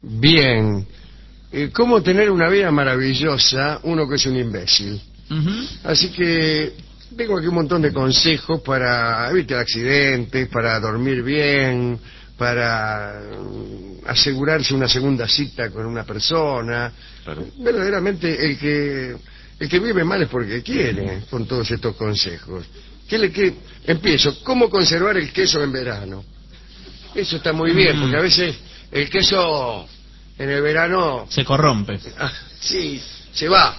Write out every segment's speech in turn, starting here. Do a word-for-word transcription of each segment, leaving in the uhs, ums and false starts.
Bien. Eh, ¿Cómo tener una vida maravillosa uno que es un imbécil? Uh-huh. Así que tengo aquí un montón de consejos para evitar accidentes, para dormir bien, para mm, asegurarse una segunda cita con una persona. Claro. Verdaderamente el que el que vive mal es porque quiere, con todos estos consejos. ¿Qué le qué? Empiezo. ¿Cómo conservar el queso en verano? Eso está muy bien, porque a veces el queso en el verano... Se corrompe. Ah, sí, se va.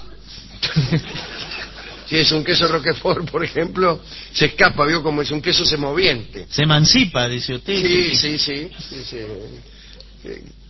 Si es un queso Roquefort, por ejemplo, se escapa, vio como es un queso semoviente. Se emancipa, dice usted. Sí, sí, sí. sí, sí. Sí.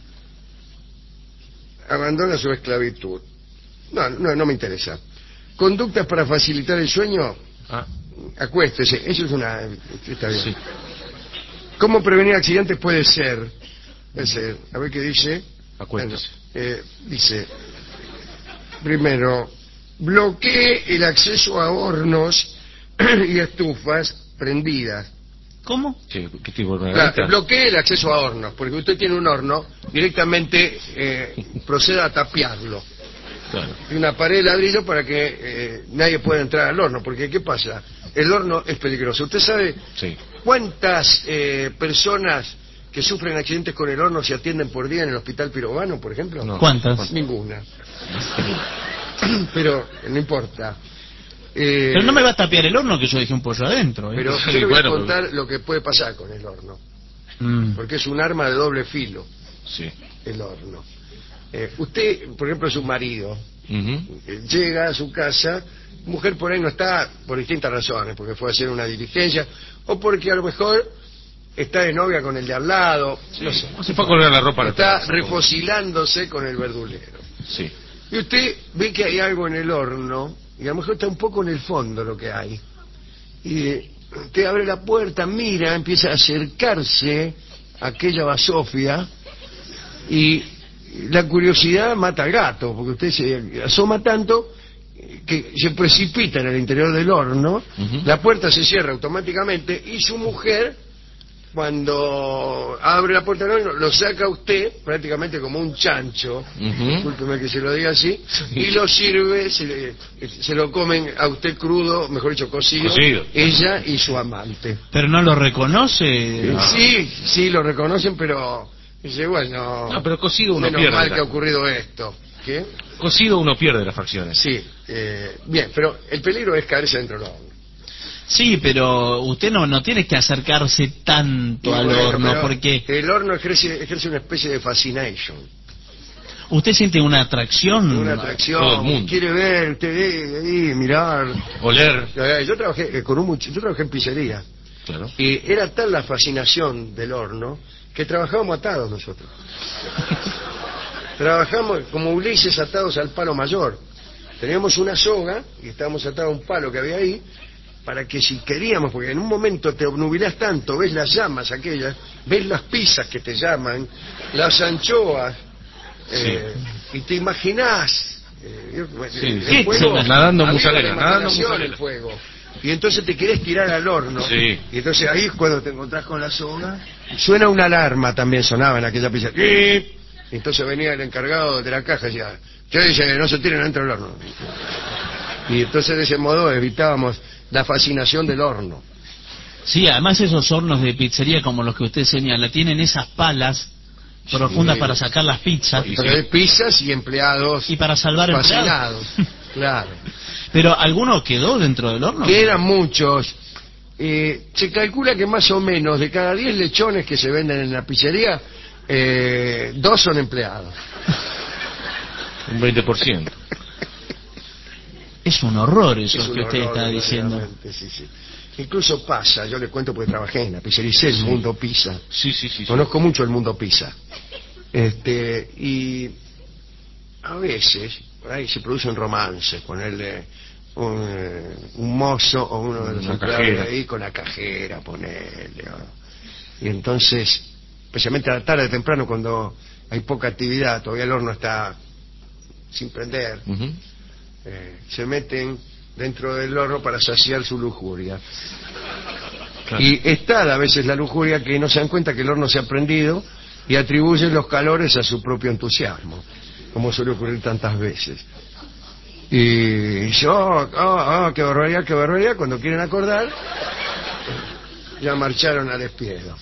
Abandona su esclavitud. No, no, no me interesa. Conductas para facilitar el sueño. Ah, Acuéstese. Eso es una... Está bien. sí. ¿Cómo prevenir accidentes? Puede ser. Puede ser. A ver qué dice. Acuéstese. Bueno, eh, dice, primero, bloquee el acceso a hornos y estufas prendidas. ¿Cómo? Sí, ¿qué tipo de Claro, herramienta? bloquee el acceso a hornos, porque usted tiene un horno, directamente eh, proceda a tapiarlo. Claro. Y una pared de ladrillo para que eh, nadie pueda entrar al horno, porque ¿qué pasa? El horno es peligroso. ¿Usted sabe Sí. cuántas eh, personas que sufren accidentes con el horno se atienden por día en el hospital Pirovano, por ejemplo? No. ¿Cuántas? Ninguna. Pero no importa. Eh, Pero no me va a tapiar el horno que yo dejé un pollo adentro. ¿eh? Pero Sí, yo le voy a bueno, contar pero- lo que puede pasar con el horno, Mm. porque es un arma de doble filo, Sí. el horno. Eh, usted, por ejemplo, es un marido, Ujú. eh, llega a su casa, mujer por ahí no está por distintas razones, porque fue a hacer una diligencia, o porque a lo mejor está de novia con el de al lado, Sí. no sé. Se fue a colgar la ropa a la Está terraza, refocilándose con el verdulero. Sí. Y usted ve que hay algo en el horno, y a lo mejor está un poco en el fondo lo que hay. Y eh, usted abre la puerta, mira, empieza a acercarse a aquella basofia, y la curiosidad mata al gato, porque usted se asoma tanto que se precipita en el interior del horno, Ujú. la puerta se cierra automáticamente, y su mujer, cuando abre la puerta del horno, lo saca a usted prácticamente como un chancho, Ujú. discúlpeme que se lo diga así, y lo sirve, se, le- se lo comen a usted crudo, mejor dicho, cocido, Cocido. ella y su amante. Pero no lo reconoce. No. Sí, sí, lo reconocen, pero dice, bueno, No, pero cocido uno menos pierde. mal la- que ha ocurrido esto. ¿Qué? Cocido uno pierde las fracciones. Sí, eh, bien, pero el peligro es caerse dentro del horno. Sí, pero usted no, no tiene que acercarse tanto Y al bueno, horno, pero porque el horno ejerce, ejerce una especie de fascination, usted siente una atracción. una Todo el atracción, mundo. quiere ver, usted ve ahí, mirar. Oler. Eh, Yo trabajé eh, con un much- yo trabajé en pizzería, Claro. y era tal la fascinación del horno que trabajábamos atados nosotros. Trabajamos como Ulises atados al palo mayor. Teníamos una soga y estábamos atados a un palo que había ahí, para que si queríamos, porque en un momento te obnubilás tanto, ves las llamas aquellas, ves las pizzas que te llaman, las anchoas, eh, y te imaginás eh, yo- Sí, el sí. fuego, Nadando aviva musalera, la nadando imaginación musalera. el fuego. Y entonces te querés tirar al horno. Sí. Y entonces ahí es cuando te encontrás con la soga. Suena una alarma, también sonaba en aquella pizza. ¡Pip! Y entonces venía el encargado de la caja y decía, ¿qué dice? No se tiren dentro del horno. Y entonces de ese modo evitábamos la fascinación del horno. Sí, además esos hornos de pizzería como los que usted señala, tienen esas palas profundas Sí. para sacar las pizzas Y Pero sí. hay pizzas y empleados y para salvar fascinados. empleados. Claro. Pero ¿alguno quedó dentro del horno? Que eran muchos. Eh, se calcula que más o menos de cada diez lechones que se venden en la pizzería, eh, dos son empleados. Un veinte por ciento. Es un horror eso Es un que usted horror, está diciendo. verdaderamente, sí, sí. Incluso pasa, yo le cuento porque trabajé en la pizzería y sé el Sí. mundo pizza. Sí, sí, sí. sí. Conozco mucho el mundo pizza. Este, y a veces, por ahí se producen romances, ponerle un, eh, un mozo o uno de los Una empleados cajera. ahí con la cajera, ponerle. ¿no? Y entonces, especialmente a la tarde temprano, cuando hay poca actividad, todavía el horno está sin prender, Ujú. eh, se meten dentro del horno para saciar su lujuria. Claro. Y está a veces la lujuria que no se dan cuenta que el horno se ha prendido y atribuye los calores a su propio entusiasmo, como suele ocurrir tantas veces. Y yo, ah, ah, qué barbaridad, qué barbaridad, cuando quieren acordar, ya marcharon al despiedo.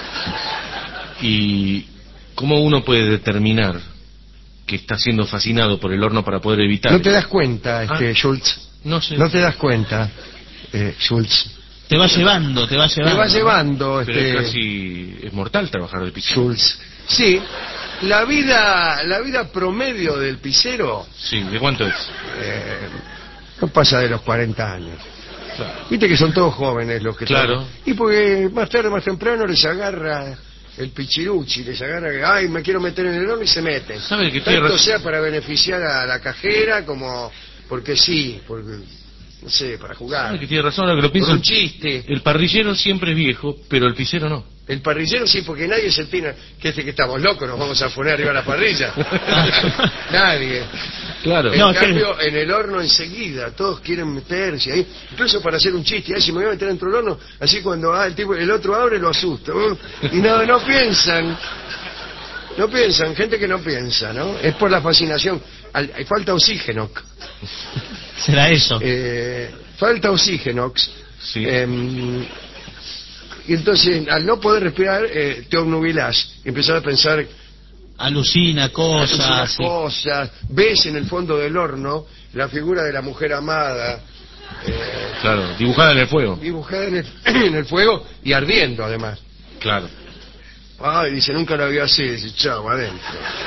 ¿Y cómo uno puede determinar que está siendo fascinado por el horno para poder evitar? No te das cuenta, este, Ah, Schultz. No sé. No te das cuenta, eh, Schultz. Te va llevando, te va llevando. Te va llevando, Pero este, es casi es mortal trabajar de pizzero. Schultz. Sí, la vida, la vida promedio del pizzero Sí, ¿de cuánto es? eh, no pasa de los cuarenta años. Claro. Viste que son todos jóvenes los que Claro. trabajan. Y porque más tarde, más temprano les agarra el pichiruchi, les agarra que, ay, me quiero meter en el horno y se meten. ¿Sabe que tiene Tanto razón? sea para beneficiar a la cajera como porque sí, porque, no sé, para jugar. ¿Sabe que tiene razón ahora que lo Por pienso? un chiste. El parrillero siempre es viejo, pero el pizzero no. El parrillero sí, porque nadie se tiene que este que estamos locos, nos vamos a poner arriba de la parrilla. Nadie. Claro. En No, es que- cambio, en el horno enseguida, todos quieren meterse ahí, incluso para hacer un chiste, ay, si me voy a meter dentro del horno, así cuando ah, el tipo, el otro abre lo asusta. Uh, y no, no piensan, no piensan, gente que no piensa, ¿no? Es por la fascinación, Al- falta oxígeno, Será eso. eh, falta oxígeno. Sí. Em, y entonces, al no poder respirar, eh, te obnubilás, y empezás a pensar Alucina cosas. muchas sí. cosas, ves en el fondo del horno la figura de la mujer amada, eh, Claro, dibujada en el fuego. dibujada en el, en el fuego y ardiendo además. Claro. Ay, dice, nunca la vi así, dice, chao, adentro.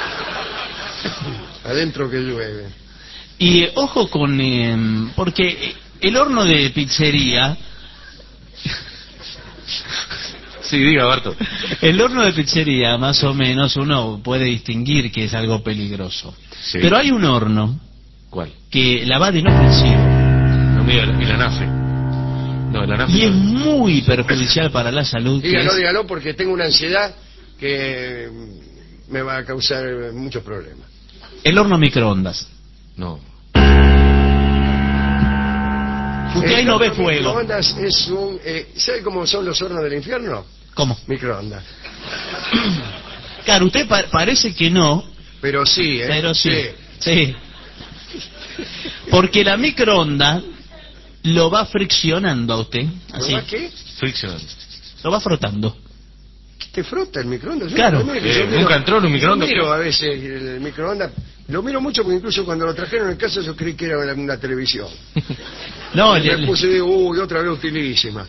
Adentro que llueve. Y eh, ojo con... eh, porque el horno de pizzería... Sí, diga, Barto. El horno de pizzería, más o menos, uno puede distinguir que es algo peligroso. Sí. Pero hay un horno ¿Cuál? que la va de inofensivo. No, mira, el anafe. No, el anafe. Y es no. muy perjudicial para la salud. que Dígalo, es dígalo, porque tengo una ansiedad que mm, me va a causar eh, muchos problemas. el horno microondas. No. Usted ahí El no ve horno fuego. microondas es un... Eh, ¿sabe cómo son los hornos del infierno? ¿Cómo? Microondas. Claro, usted pa- parece que no, Pero sí, ¿eh? pero sí. Sí. Porque la microonda lo va friccionando a usted. Así. ¿Verdad qué? Friction. Lo va frotando. ¿Te frota el microondas? Yo Claro. no, mire, Eh, yo miro- ¿nunca entró en un microondas? Yo miro a veces el microondas. Lo miro mucho porque incluso cuando lo trajeron en casa yo creí que era una, una televisión. No, Y le- me puse y digo, uy, otra vez utilísima.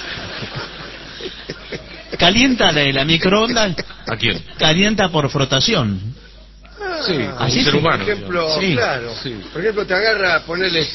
calienta la, la microonda, ¿A quién? calienta por frotación. Ah, Sí, así un ser sí. humano. Por ejemplo, Sí. claro. Sí. Por ejemplo, te agarra, ponerle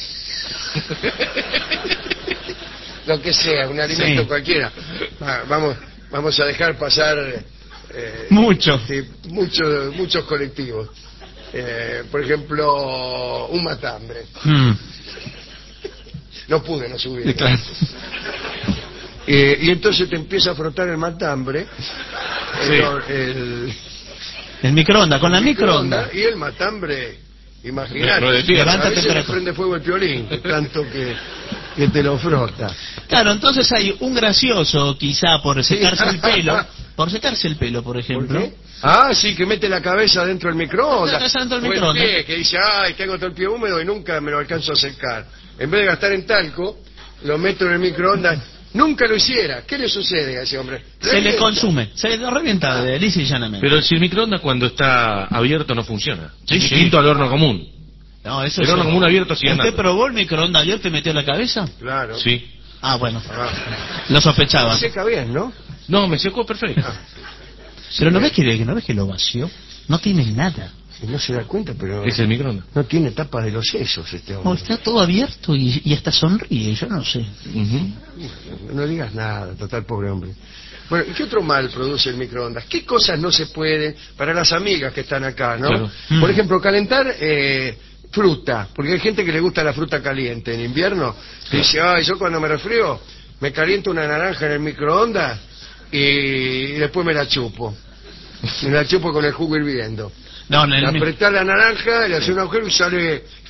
lo que sea, un alimento Sí. cualquiera. Va, vamos, vamos a dejar pasar eh, Mucho. sí, muchos, muchos colectivos. Eh, por ejemplo, un matambre. Mm, No pude no subir. claro. Eh, y entonces te empieza a frotar el matambre, el, Sí. el El microondas, con la microonda. y el matambre, imagínate, Lo de tierra. Levanta a veces le temperatura. prende fuego el piolín, de tanto que, que te lo frota. Claro, entonces hay un gracioso, quizá por secarse el pelo, por secarse el pelo, por ¿Por ejemplo. qué? Ah, sí, que mete la cabeza dentro del microondas. La cabeza dentro del O el microondas. pie, que dice, ay, tengo todo el pie húmedo y nunca me lo alcanzo a secar. En vez de gastar en talco, lo meto en el microondas. Nunca lo hiciera. ¿Qué le sucede a ese hombre? Se le Revienta. consume, se le revienta de lisa y llanamente. Pero si el microondas cuando está abierto no funciona. Sí, sí. Distinto al horno común. No, eso El es- horno común abierto sigue ¿Usted andando. probó el microondas abierto y metió la cabeza? Claro. Sí. Ah, bueno, Ah. lo sospechaba. Seca bien, ¿no? No, me secó perfecto. Pero no ves que no ves que lo vació, no tiene nada. Y no se da cuenta, pero Es el microondas. no tiene tapas de los sesos este O hombre. está todo abierto y, y hasta sonríe, yo no sé. Ujú. No digas nada, total, pobre hombre. Bueno, ¿y qué otro mal produce el microondas? ¿Qué cosas no se pueden para las amigas que están acá, no? Claro. Mm. Por ejemplo, calentar eh, fruta, porque hay gente que le gusta la fruta caliente en invierno. Que dice, ay, yo cuando me resfrío me caliento una naranja en el microondas y después me la chupo. Me la chupo con el jugo hirviendo. No, en el mi- Apretás la naranja, le haces un agujero y sale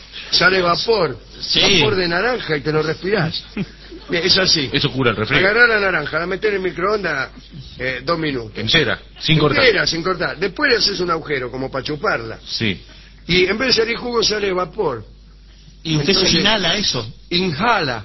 sale vapor, Sí. vapor de naranja y te lo respirás. Bien, es así. Eso cura el resfriado. Agarrar la naranja, la meter en el microondas eh, dos minutos. Entera, sin cortar. Entera, sin cortar. Después le haces un agujero como para chuparla. Sí. Y en vez de salir jugo sale vapor. Y usted Entonces, se inhala eso. Inhala.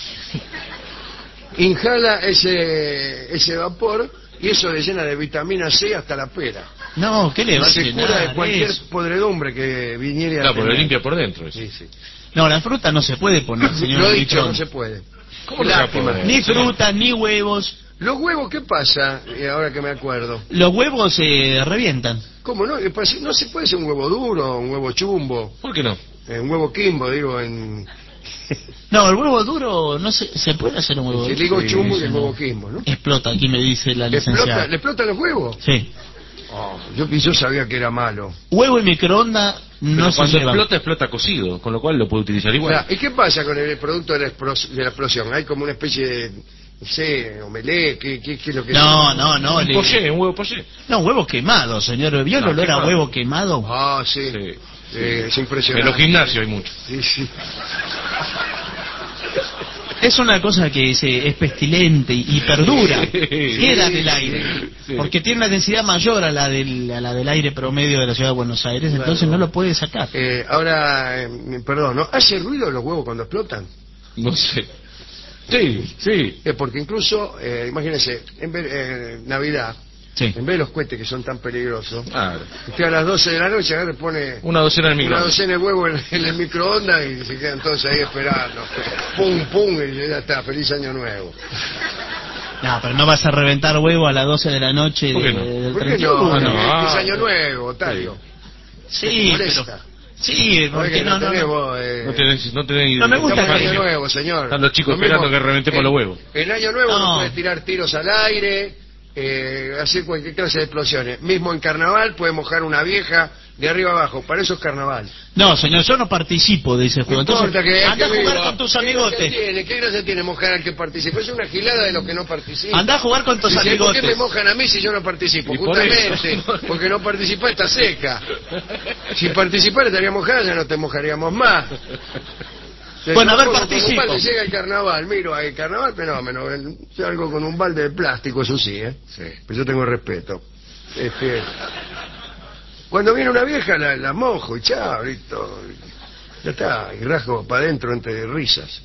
Inhala ese, ese vapor y eso le llena de vitamina C hasta la pera. No, ¿qué le va a Se llenar cura de cualquier eso? podredumbre que viniera a Claro, porque lo tener. limpia por dentro. Eso. Sí, sí. No, la fruta no se puede poner, señor Lo he dicho, Bichón. no se puede. ¿Cómo no se va a Lástima. poder? Ni fruta, ni huevos. Los huevos, ¿qué pasa? Eh, ahora que me acuerdo. Los huevos se revientan. ¿Cómo no? Eh, pues, No se puede hacer un huevo duro, un huevo chumbo, ¿Por qué no? eh, un huevo quimbo, digo, en... No, el huevo duro, no se, se puede hacer un huevo Si duro. digo Sí, chumbo y sí, el no. huevo quimbo, ¿no? Explota, aquí me dice la ¿Le explota, licenciada. ¿Le explotan los huevos? Sí. Oh, yo, yo sabía que era malo. Huevo y microondas no Pero se cuando llevan. explota, explota cocido, con lo cual lo puede utilizar igual. Ya, ¿y qué pasa con el producto de la, explos- de la explosión? ¿Hay como una especie de, no sé, omelette? ¿Qué, qué, qué es lo que No, no, no. un le- poché, un huevo poché. No, huevo quemado, señor. ¿Vio el No, olor a quemado. huevo quemado? Ah, sí. Sí. Eh, es En impresionante. los gimnasios hay mucho. Sí, sí. Es una cosa que se, es pestilente y, y perdura. Sí. Queda en el aire. Sí. Porque tiene una densidad mayor a la, del, a la del aire promedio de la ciudad de Buenos Aires, entonces Claro. no lo puede sacar. Eh, ahora, eh, perdón, ¿no? ¿Hace ruido los huevos cuando explotan? No sé. Sí, sí. Eh, porque incluso, eh, imagínense, en vez, eh, Navidad, Sí. en vez de los cohetes que son tan peligrosos, Ah, usted a las doce de la noche agarra y pone una docena de una microondas. docena de huevos en, en el microondas y se quedan todos ahí esperando. Pum, pum, y ya está, feliz año nuevo. No, pero no vas a reventar huevo a las doce de la noche ¿Por qué de- no? del ¿Por qué treinta y uno. no? no? Es Ah, año nuevo, Otario. Sí, Molesta. pero... Sí, Oye, porque que no, no, no, no. tenemos... eh, No tenés, no tenés No me gusta estamos en que- año nuevo, señor. Están los chicos Lo mismo- esperando que reventemos en- los huevos. En año nuevo No. uno puede tirar tiros al aire, eh, hacer cualquier clase de explosiones. Mismo en carnaval puede mojar una vieja de arriba abajo. Para eso es carnaval. No, señor, yo no participo de ese No juego. Entonces, importa que anda a que jugar viva. con tus ¿Qué gracia amigotes. tiene? ¿Qué gracia tiene mojar al que participa? Es una gilada de los que no participan. Anda a jugar con tus Dice, ¿por qué me amigotes. mojan a mí si yo no participo? Y por Justamente, eso. porque no participar está seca. Si participar estaría mojada, ya no te mojaríamos más. Bueno, a ver, Como- como participo. cuando llega el carnaval, miro ahí, carnaval, fenómeno. el- Yo algo con un balde de plástico, eso sí, ¿eh? Sí. Pero yo tengo respeto. Este, cuando viene una vieja, la, la mojo y chao, listo. Ya está, y rasgo para adentro entre risas.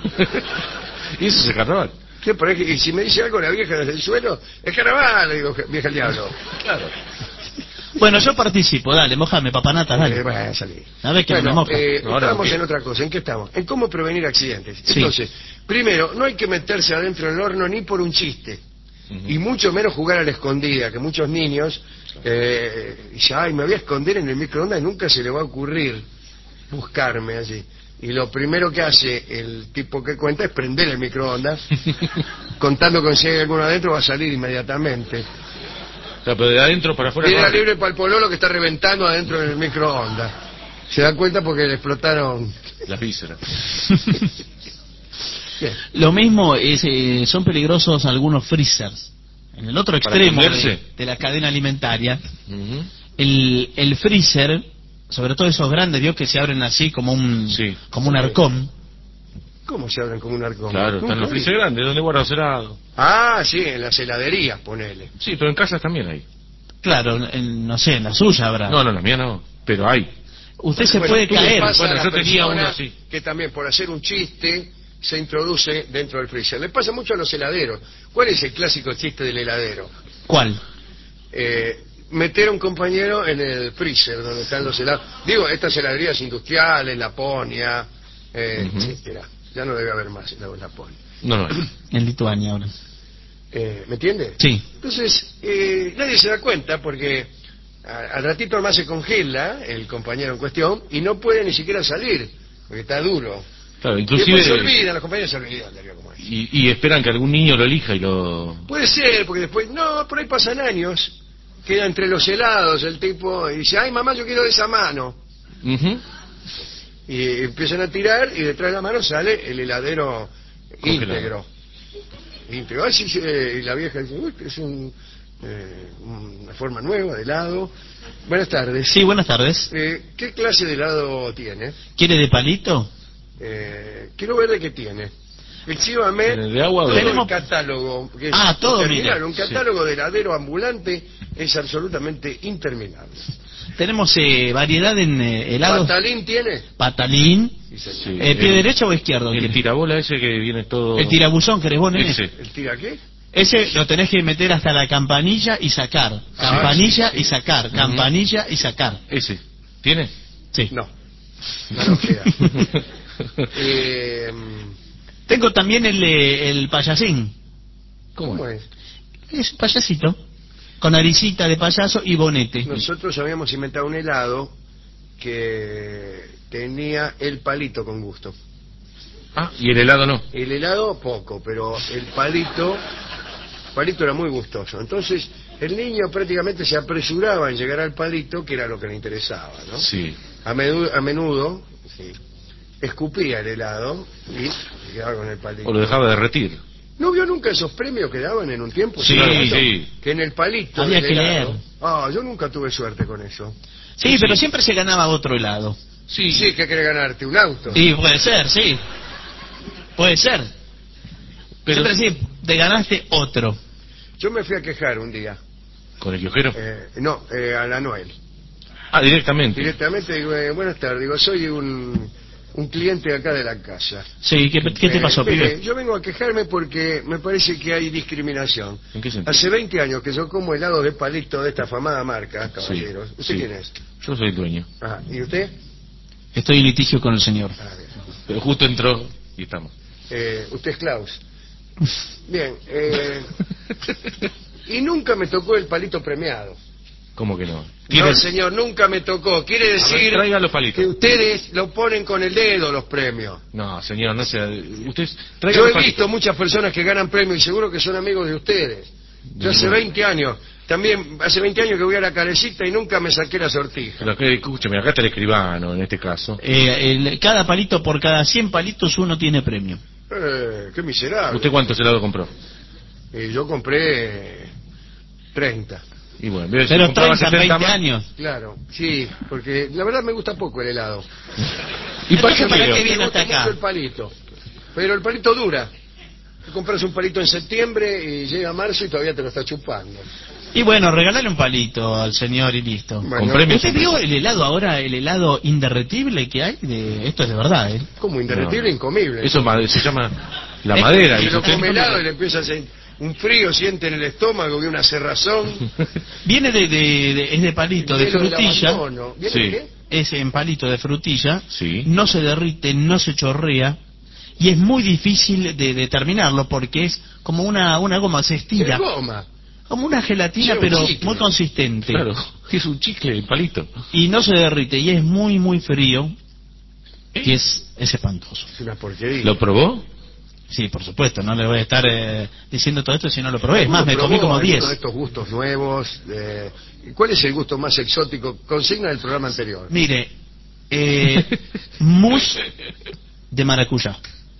Y eso es el carnaval. ¿Qué, por ahí- y si me dice algo la vieja desde el suelo, es carnaval, le digo, vieja el diablo. Claro. Bueno, yo participo, dale, mojame, papanata, dale. Eh, bueno, salí. A ver que Bueno, me moja. eh, Ahora, estamos ¿qué? en otra cosa. ¿En qué estamos? En cómo prevenir accidentes. Sí. Entonces, primero, no hay que meterse adentro del horno ni por un chiste. Ujú. Y mucho menos jugar a la escondida, que muchos niños eh, dicen, ay, me voy a esconder en el microondas y nunca se le va a ocurrir buscarme allí. Y lo primero que hace el tipo que cuenta es prender el microondas, contando con si hay alguno adentro va a salir inmediatamente. O sea, pero de adentro para afuera. Piedra no. libre para el pololo que está reventando adentro del microondas. Se da cuenta porque le explotaron. Las vísceras. Bien. Lo mismo es, eh, son peligrosos algunos freezers. En el otro ¿Para extremo de, esconderse? de la cadena alimentaria, Ujú. el, el freezer, sobre todo esos grandes, vio que se abren así como un Sí. como un arcón. ¿Cómo se abren como un arco? Claro, están los freezer grandes, donde guardan helado. Ah, sí, en las heladerías, ponele. Sí, pero en casas también hay. Claro, en- no sé, en la suya habrá. No, no, la mía no. Pero hay. Usted se Bueno, puede ¿qué le caer. pasa a Bueno, la yo tenía persona uno así. que también por hacer un chiste se introduce dentro del freezer? Le pasa mucho a los heladeros. ¿Cuál es el clásico chiste del heladero? ¿Cuál? Eh, meter a un compañero en el freezer donde están los helados. Digo, estas heladerías industriales, Laponia, eh, Ujú. etcétera. Ya no debe haber más helados Laponia. No, no hay. En Lituania ahora. Eh, ¿Me entiende? Sí. Entonces, eh, nadie se da cuenta porque a- al ratito más se congela el compañero en cuestión y no puede ni siquiera salir, porque está duro. Claro, Y después se inclusive. olvidan, los compañeros se olvidan de algo como eso. Y, y esperan que algún niño lo elija y lo. Puede ser, porque después, no, por ahí pasan años, queda entre los helados el tipo y dice, ay mamá, yo quiero de esa mano. Ujú. Y empiezan a tirar y detrás de la mano sale el heladero Congelado. íntegro. Íntegro. Ay, sí, sí, y la vieja dice, uy, es un eh, una forma nueva de helado. Buenas tardes. Sí, buenas tardes. Eh, ¿Qué clase de helado tiene? ¿Quiere de palito? Eh, quiero ver de qué tiene. Exhíbame ¿De agua o todo de- el catálogo. Que es Ah, todo, interminable. mire. Un catálogo de heladero ambulante es absolutamente interminable. Tenemos eh, variedad en eh, helados. ¿Patalín tiene? Patalín. Sí, señor. Sí. Eh, ¿Pie El- derecho o izquierdo? El quiere? tirabola ese que viene todo... El tirabuzón, ¿querés vos, nene? Ese. ¿El tira qué? Ese lo tenés que meter hasta la campanilla y sacar. Campanilla sí, sí. y sacar. Campanilla y sacar. Ese. ¿Tiene? Sí. No. No nos queda. eh, Tengo también el, eh, el payasín. ¿Cómo es? Es un payasito. Con naricita de payaso y bonete. Nosotros habíamos inventado un helado que tenía el palito con gusto. Ah, y el helado no. El helado poco, pero el palito, palito era muy gustoso. Entonces el niño prácticamente se apresuraba en llegar al palito, que era lo que le interesaba, ¿no? Sí. A menudo, a menudo sí, escupía el helado y quedaba con el palito. O lo dejaba derretir. ¿No vio nunca esos premios que daban en un tiempo? Sí, Claro, eso, sí. que en el palito Había del que helado- leer. Ah, yo nunca tuve suerte con eso. Sí, Sí, pero sí. siempre se ganaba otro helado. Sí. Sí, ¿qué querés ganarte? ¿Un auto? Sí, puede ser, sí. Puede ser. Pero- Siempre sí, te ganaste otro. Yo me fui a quejar un día. ¿Con el kiosquero? Eh, no, eh, a la Noel. Ah, directamente. Directamente digo, eh, buenas tardes, digo, soy un, un cliente acá de la casa. Sí, ¿qué, qué te Eh, pasó, mire, pibe? yo vengo a quejarme porque me parece que hay discriminación. ¿En qué sentido? Hace veinte años que yo como helado de palito de esta afamada marca, caballeros. Sí, ¿Usted sí. quién es? Yo soy el dueño. Ajá. ¿Y usted? Estoy en litigio con el señor. Ah, bien. Pero justo entró y estamos. Eh, usted es Klaus. Bien. Eh, y nunca me tocó el palito premiado. ¿Cómo que no? No, ¿Tiene- señor, nunca me tocó. Quiere A ver, decir traiga los que palitos. ustedes lo ponen con el dedo los premios. No, señor, no sea... Usted... Traiga Yo los he palitos. visto muchas personas que ganan premios y seguro que son amigos de ustedes. Yo hace Bueno. veinte años, también hace veinte años que voy a la carecita y nunca me saqué la sortija. Pero que, escúcheme, acá está el escribano en este caso. Eh, el- cada palito, por cada cien palitos, uno tiene premio. Eh, qué miserable. ¿Usted cuántos helados compró? Eh, yo compré eh, treinta. Y bueno, veo, si Pero compraba treinta, setenta veinte más- años. Claro, sí, porque la verdad me gusta poco el helado. ¿Y para Entonces, qué ¿para quiero? qué Me viene gusta hasta acá? mucho el palito. Pero el palito dura. Tú compras un palito en septiembre y llega marzo y todavía te lo está chupando. Y bueno, regalale un palito al señor y listo. Bueno, Con premios. ¿Usted vio el helado ahora, el helado inderretible que hay? De... Esto es de verdad, ¿eh? Como inderretible, No. incomible. Eso ma- se llama la Es- madera. Si dice lo usted. come helado y le empieza a hacer un frío, siente en el estómago y una cerrazón. Viene de, de- de- es de palito, de Hielo del frutilla. abandono. ¿Viene Sí. de qué? Es en palito de frutilla. Sí. No se derrite, no se chorrea. Y es muy difícil de determinarlo porque es como una, una goma, se Es estira. goma. Como una gelatina, Sí, un pero chicle. muy consistente. Claro, es un chicle, el palito. Y no se derrite, y es muy, muy frío. Y es, es espantoso. Es una porquería. ¿Lo probó? Sí, por supuesto, no le voy a estar eh, diciendo todo esto si no lo probé. Es ¿Alguno más, me probó comí como alguno diez. de estos gustos nuevos? Eh, ¿Cuál es el gusto más exótico? Consigna del programa anterior. Mire, eh, mousse de maracuyá.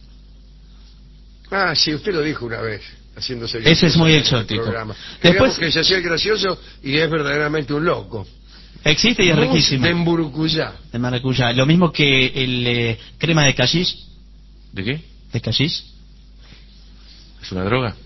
Ah, sí, usted lo dijo una vez, haciéndose el Ese es muy en el exótico. programa. Después- Digamos que se hacía el gracioso y es verdaderamente un loco. Existe y es Mousse riquísimo. de emburucuyá. De maracuyá. Lo mismo que el eh, crema de cassis. ¿De qué? De cassis. ¿Es una droga?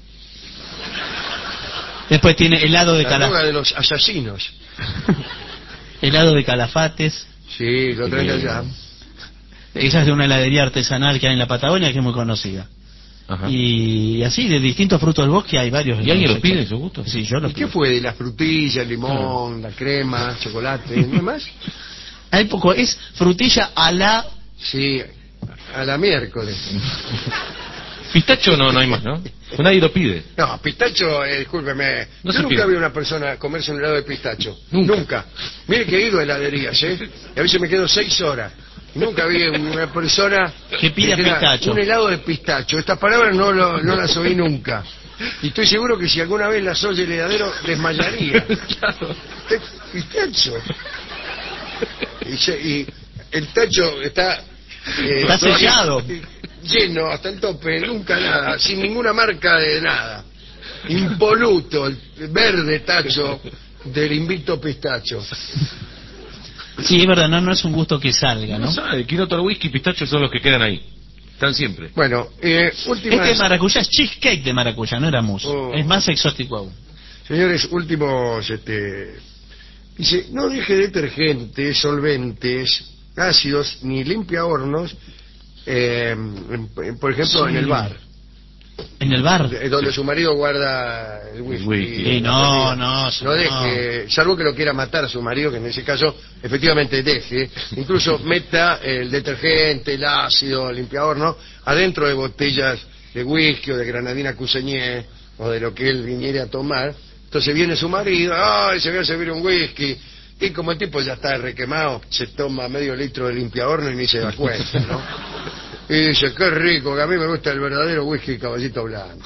Después tiene helado de La droga cala... de los asesinos. helado de calafates. Sí, lo traen de Bien. allá. Esa es de una heladería artesanal que hay en la Patagonia que es muy conocida. Ajá. Y así, de distintos frutos del bosque hay varios. ¿Y alguien no los sé pide, cuál. su gusto? Sí, yo ¿Y los qué pido. fue de las frutillas, el limón, la crema, chocolate, no más? Hay poco, es frutilla a la... Sí, a la miércoles. Pistacho no, no hay más, ¿no? Pues nadie lo pide. No, pistacho, eh, discúlpeme. No Yo se nunca pide. vi a una persona comerse un helado de pistacho. Nunca. Mire que he ido a heladerías, ¿eh? Y a veces me quedo seis horas. Nunca vi una persona Que pida dijera, pistacho. un helado de pistacho. Estas palabras no, lo- no las oí nunca. Y estoy seguro que si alguna vez las oye el heladero, desmayaría. Claro. ¿Qué pistacho? Y, se- y el tacho está... eh, Está sellado. Lleno hasta el tope, nunca nada, sin ninguna marca de nada. impoluto, el verde tacho del Invicto Pistacho. Sí, es verdad, no, no es un gusto que salga, ¿no? No sabe, Quinoto, whisky y pistacho son los que quedan ahí. Están siempre. Bueno, eh, últimas... Este maracuyá es cheesecake de maracuyá, no era mousse. Oh. Es más exótico aún. Señores, últimos, este... Dice, no deje detergentes, solventes, ácidos, ni limpia hornos, eh, en- en- por ejemplo, Sí. en el bar. En el bar. Eh, donde su marido guarda el whisky. whisky. Sí, la no, bebida. no, No señor. deje, salvo que lo quiera matar a su marido, que en ese caso efectivamente deje, incluso meta el detergente, el ácido, el limpiahorno, adentro de botellas de whisky o de granadina Cusseñé o de lo que él viniera a tomar. Entonces viene su marido, ¡ay, se va a servir un whisky! Y como el tipo ya está requemado, se toma medio litro de limpiahorno y ni se da cuenta, ¿no? Y dice, qué rico, que a mí me gusta el verdadero whisky Caballito Blanco.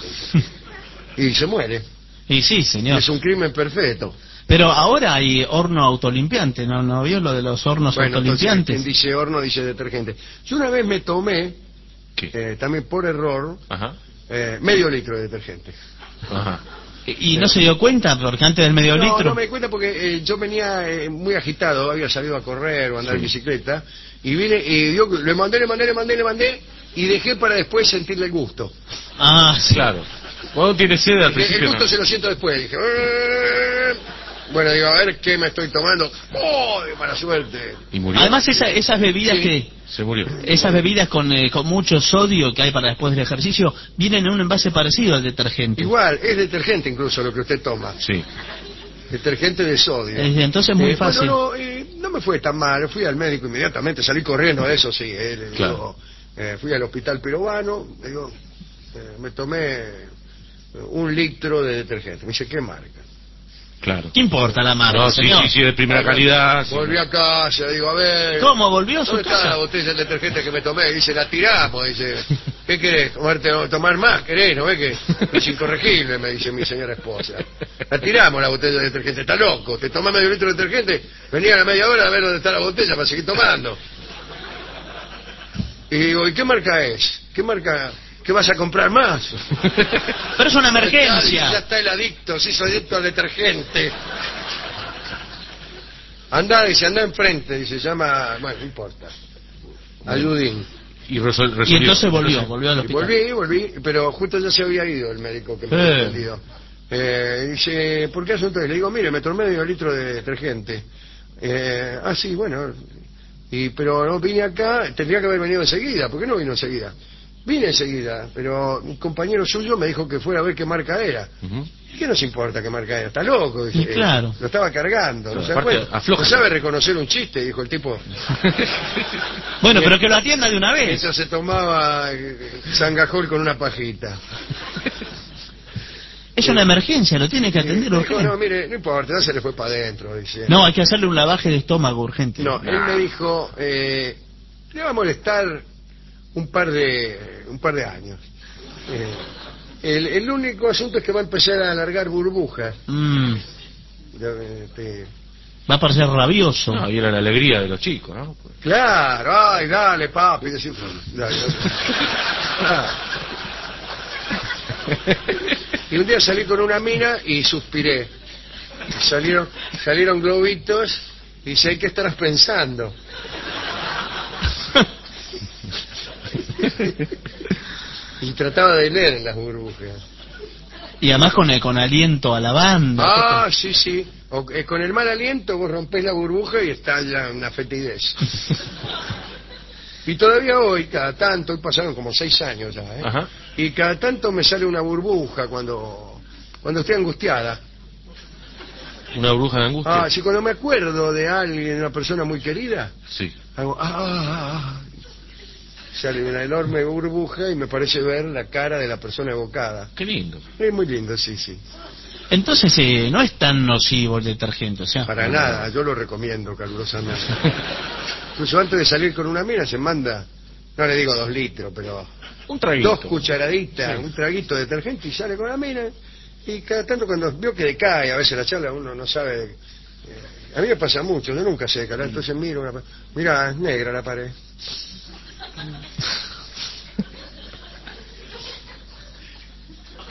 Y se muere. Y sí, señor. Es un crimen perfecto. Pero ahora hay horno autolimpiante, ¿no? ¿No vio lo de los hornos Bueno, entonces, autolimpiantes? quien dice horno dice detergente. Yo una vez me tomé, ¿Qué? eh, también por error, Ajá. eh, medio litro de detergente. Ajá. ¿Y no se dio cuenta? Porque antes del medio No, litro... no me di cuenta porque eh, yo venía eh, muy agitado, había salido a correr o a andar en Sí. bicicleta, y vine y yo le mandé, le mandé, le mandé, le mandé, y dejé para después sentirle el gusto. Ah, sí. Claro. Cuando tiene sed al Dije, principio el gusto no. se lo siento después. Dije, "Eh". Bueno, digo, a ver qué me estoy tomando. ¡Oh, de mala suerte! Y murió. Además, esa- esas bebidas Sí. que... Se murió. Esas bebidas con, eh, con mucho sodio que hay para después del ejercicio vienen en un envase parecido al detergente. Igual, es detergente incluso lo que usted toma. Sí. Detergente de sodio. Desde entonces muy Eh, fácil. Bueno, no, eh, no me fue tan mal. Fui al médico inmediatamente, salí corriendo, eso sí. eh, le Claro. digo, eh, fui al hospital peruano, le digo, eh, me tomé eh, un litro de detergente. Me dice, ¿qué marca? Claro. ¿Qué importa la marca, No, sí, señor? sí, sí, de primera calidad. sí. Volví a casa, digo, a ver. ¿Cómo? ¿Volvió a su ¿Dónde está casa? la botella de detergente que me tomé? Y dice, la tiramos. Dice, ¿qué querés? ¿Comerte, ¿Tomar más? ¿Querés? ¿No ves que es incorregible? Me dice mi señora esposa. La tiramos la botella de detergente. Está loco. Te tomás medio litro de detergente, venía a la media hora a ver dónde está la botella para seguir tomando. Y digo, ¿y qué marca es? ¿Qué marca? ¿Qué vas a comprar más? Pero es una Ya, emergencia. ya está el adicto, se hizo adicto al detergente. Anda, dice, anda enfrente, dice, llama, bueno, no importa. Ayudín. Y resol- Y resolvió. entonces volvió, volvió al Y hospital. volví, volví, pero justo ya se había ido el médico que me Eh. había atendido. Eh, dice, ¿por qué asunto es? Le digo, mire, me tomé medio litro de detergente. Eh, ah, sí, bueno. Y, pero no vine acá, tendría que haber venido enseguida. ¿Por qué no vino enseguida? Vine enseguida, pero un compañero suyo me dijo que fuera a ver qué marca era. Ujú. ¿Qué nos importa qué marca era? Está loco. Dice, Y claro. eh, lo estaba cargando. Claro, ¿No se da aparte, cuenta? afloja. No sabe reconocer un chiste, dijo el tipo. Bueno, pero que lo atienda de una vez. Mientras se tomaba eh, sangajol con una pajita. Es una emergencia, lo tiene que atender Dijo, urgente. no, mire, no importa, ya se le fue para adentro, dice. No, hay que hacerle un lavaje de estómago urgente. No, él me dijo, eh, le va a molestar un par de un par de años. Eh, el, el único asunto es que va a empezar a alargar burbujas. Mm, De- este, va a parecer rabioso. No, y era la alegría de los chicos, ¿no? claro, ay, dale, papi. Decir, dale, dale. Ah. Y un día salí con una mina y suspiré. Y salieron, salieron globitos y dice, ¿hay qué estarás pensando? Y trataba de leer en las burbujas. Y además con, con aliento a lavanda. Ah, sí, sí. O, eh, con el mal aliento vos rompés la burbuja y estalla una fetidez. Y todavía hoy, cada tanto, hoy pasaron como seis años ya, ¿eh? Ajá. Y cada tanto me sale una burbuja cuando, cuando estoy angustiada. Una bruja de angustia. Ah, sí, cuando me acuerdo de alguien, de una persona muy querida, Sí. hago, ah, ah, ah. Sale una enorme burbuja y me parece ver la cara de la persona evocada. Qué lindo. Es muy lindo, sí, sí. Entonces eh, no es tan nocivo el detergente, o sea. Para nada, yo lo recomiendo calurosamente. Incluso antes de salir con una mina se manda, no le digo dos litros, pero Un traguito. dos cucharaditas, Sí. un traguito de detergente y sale con la mina. Y cada tanto cuando veo que decae, a veces la charla uno no sabe. eh, a mí me pasa mucho, yo nunca sé decaer, entonces miro, una, pa- mira, es negra la pared.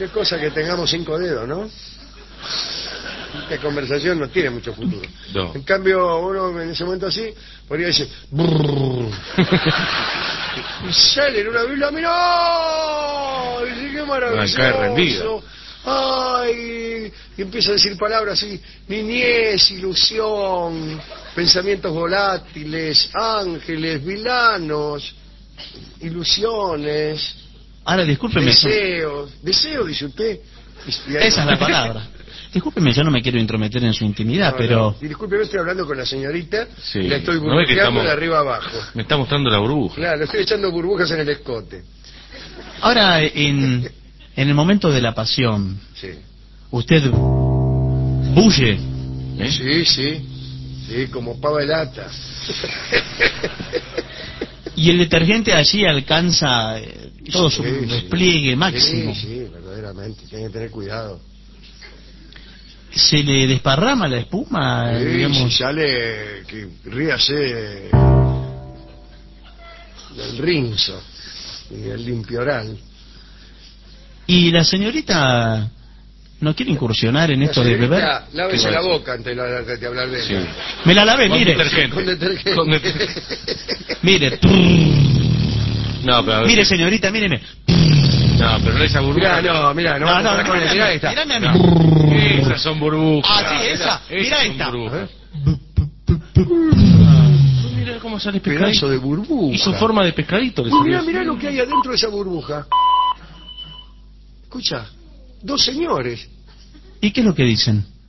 Qué cosa que tengamos cinco dedos, ¿no? Esta conversación no tiene mucho futuro. No. En cambio, uno en ese momento así podría decir... brrr. Y sale en una Biblia, ¡mirá! Y dice, qué maravilloso. Cae rendido. Ay, y empieza a decir palabras así: niñez, ilusión, pensamientos volátiles, ángeles, vilanos, ilusiones, Ahora, discúlpeme. deseos. Deseo, dice usted. Y ahí- Esa es la palabra. Discúlpeme, yo no me quiero intrometer en su intimidad, No, pero... no. Y discúlpeme, estoy hablando con la señorita Sí. y la estoy ¿No ve que burbujeando estamos- de arriba abajo. Me está mostrando la burbuja. Claro, le estoy echando burbujas en el escote. Ahora, en, en el momento de la pasión, Sí. usted bulle. ¿Eh? Sí, sí. Sí, como pava de lata. Y el detergente allí alcanza eh, todo su Sí, sí. despliegue máximo. Sí, sí, verdaderamente. Tiene que tener cuidado. ¿Se le desparrama la espuma? Sí, digamos? si sale, que ríase del rinzo y del limpioral. Y la señorita no quiere incursionar en esto La de beber. señorita, lávese ¿Qué la va a boca antes de, de hablar de Sí. ella. Me la lavé, Con mire. detergente. Con detergente. Con detergente. Mire. No, pero a ver. Mire, señorita, míreme. No, pero no esa burbuja. Mirá, no, mirá, no, No, vamos no, a no, con mírame, mirá esta. mírame a mí. No. Esas son burbujas. Ah, sí, esa. Mira Esas son esta. burbujas. ¿Eh? Mira cómo sale Pedazo pescadito. de burbuja. Hizo forma de pescadito. le Uy, mirá, salió. mirá lo que hay adentro de esa burbuja. Escucha, dos señores. ¿Y qué es lo que dicen?